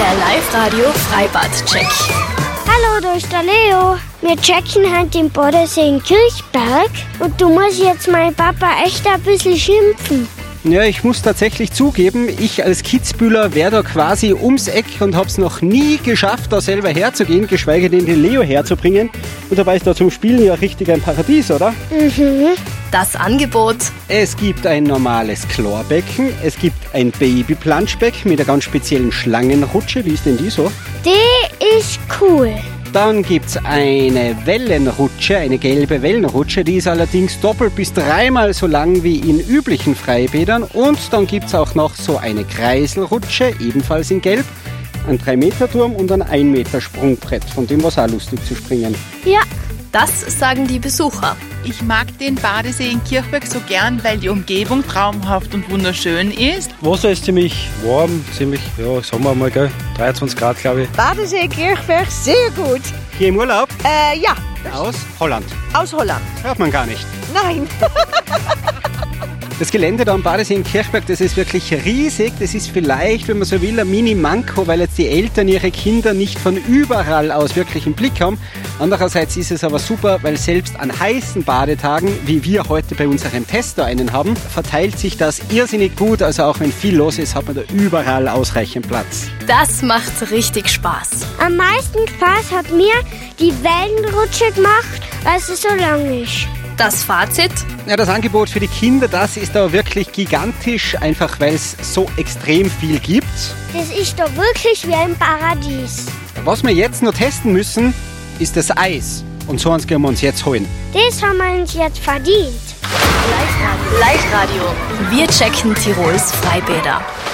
Der Live-Radio Freibad-Check. Hallo, da ist der Leo. Wir checken heute den Badesee in Kirchberg und du musst jetzt meinen Papa echt ein bisschen schimpfen. Ja, ich muss tatsächlich zugeben, ich als Kitzbühler wäre da quasi ums Eck und habe es noch nie geschafft, da selber herzugehen, geschweige denn den Leo herzubringen. Und dabei ist da zum Spielen ja richtig ein Paradies, oder? Das Angebot. Es gibt ein normales Chlorbecken, es gibt ein Baby-Planschbecken mit einer ganz speziellen Schlangenrutsche. Wie ist denn die so? Die ist cool. Dann gibt's eine Wellenrutsche, eine gelbe Wellenrutsche, die ist allerdings doppelt bis dreimal so lang wie in üblichen Freibädern. Und dann gibt's auch noch so eine Kreiselrutsche, ebenfalls in gelb, ein 3-Meter-Turm und ein 1-Meter-Sprungbrett, von dem war's auch lustig zu springen. Ja, Das sagen die Besucher. Ich mag den Badesee in Kirchberg so gern, weil die Umgebung traumhaft und wunderschön ist. Wasser ist ziemlich warm, sagen wir mal, gell? 23 Grad, glaube ich. Badesee Kirchberg, sehr gut. Hier im Urlaub Ja, aus Holland. aus Holland. Hört man gar nicht. Nein. Das Gelände da am Badesee in Kirchberg, das ist wirklich riesig. Das ist vielleicht, wenn man so will, ein Mini-Manko, weil jetzt die Eltern ihre Kinder nicht von überall aus wirklich im Blick haben. Andererseits ist es aber super, weil selbst an heißen Badetagen, wie wir heute bei unserem Tester einen haben, verteilt sich das irrsinnig gut. Also auch wenn viel los ist, hat man da überall ausreichend Platz. Das macht richtig Spaß. am meisten Spaß hat mir die Wellenrutsche gemacht, weil sie so lang ist. Das Fazit? Ja, das Angebot für die Kinder, das ist da wirklich gigantisch, einfach weil es so extrem viel gibt. Das ist doch wirklich wie ein Paradies. Was wir jetzt noch testen müssen, ist das Eis. Und so eins können wir uns jetzt holen. Das haben wir uns jetzt verdient. Live-Radio. Wir checken Tirols Freibäder.